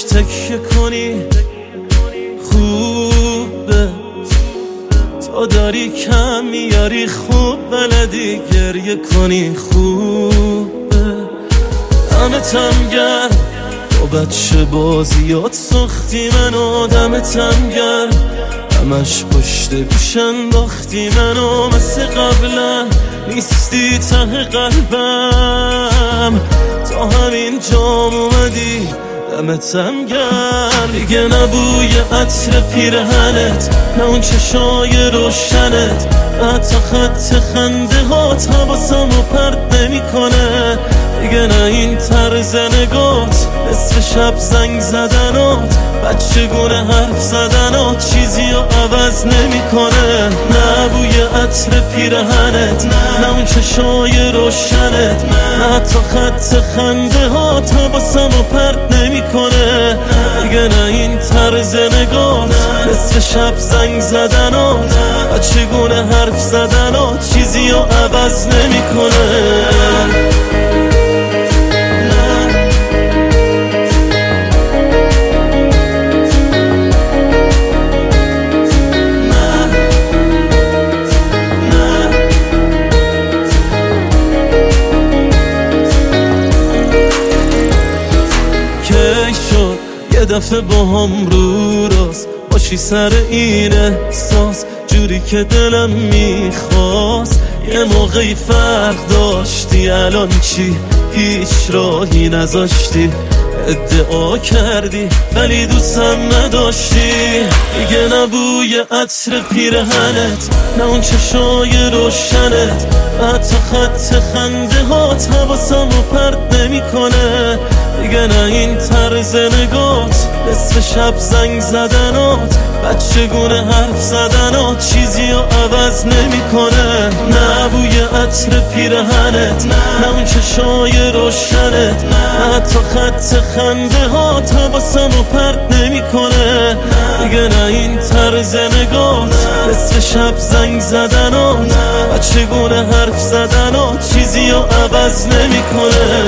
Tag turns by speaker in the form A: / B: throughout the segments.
A: تکیه کنی خوبه، تو داری کم میاری خوب بلدی گریه کنی خوبه. دمتم گرم با بچه بازیات ساختی منو، دمتم گرم همش پشت گوش انداختی منو، مثل قبلا نیستی ته قلبم، تا همین جام اومدی دمتم گرم. دیگه نبوی عطر پیرهنت، نه اون چشای روشنت، حتی خط خنده هات حواسمو پرت نمیکنه. دیگه نه این طرز نگات، نصف شب زنگ زدنات، بچگونه حرف زدنات چیزی رو عوض نمیکنه. نه بوی عطر پیرهنت، نه اون چشای روشنت، نه حتی خط خنده هات حواسمو پرت نمیکنه. دیگه نه این طرز نگات، نصف شب زنگ زدنات، بچگونه حرف زدنات چیزی رو عوض نمیکنه. یه دفعه با هم رو راست باشی سر این احساس، جوری که دلم میخواست. یه موقعی فرق داشتی، الان چی؟ هیچ راهی نذاشتی، ادعا کردی ولی دوستم نداشتی. دیگه نبوی عطر پیرهنت، نه اون چشای روشنت، حتی خط خنده هات حواسمو پرت نمیکنه. دیگه نه این طرز نگات، نصف شب زنگ زدنات، بچگونه حرف زدنات چیزی رو عوض نمیکنه. نه بوی عطر پیرهنت، نه اون چشای روشنت، حتی خط خنده هات حواسمو پرت نمیکنه. دیگه نه این طرز نگات، نصف شب زنگ زدنات، بچگونه حرف زدنات چیزی رو عوض نمیکنه.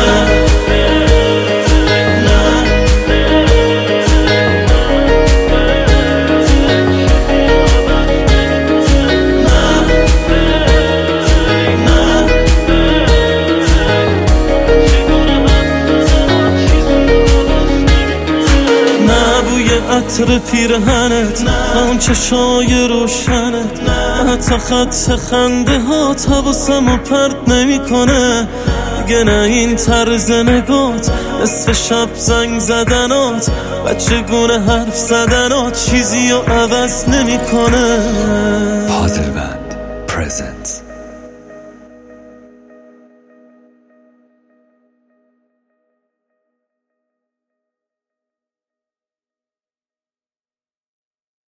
A: عطر پیرهنت، نه اون چشای روشنت، نه حتی خط خنده هات حواسمو پرت نمیکنه. دیگه نه این طرز نگات، نصف شب زنگ زدنات، بچگونه حرف زدنات چیزی رو عوض نمیکنه.
B: پازل بند پرزنت